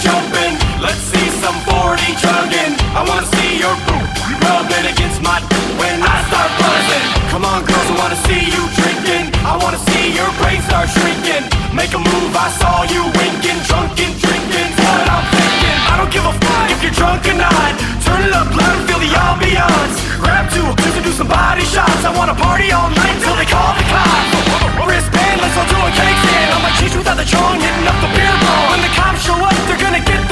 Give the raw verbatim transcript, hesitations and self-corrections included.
jumping. Let's see some forty chugging. I wanna see your boot rubbing against my d when I start buzzing. Come on girls, I wanna see you drinking. I wanna see your brain start shrinking. Make a move, I saw you winking. Drunken drinking's what I'm thinking. I don't give a fuck if you're drunk or not. Turn it up loud and feel the ambiance. Grab two just to do some body shots. I wanna party all night till they call the cops. Wristband, let's all do a cake stand. On my cheeks without the chong, hitting up the beer bong. When the cops show up, they're gonna get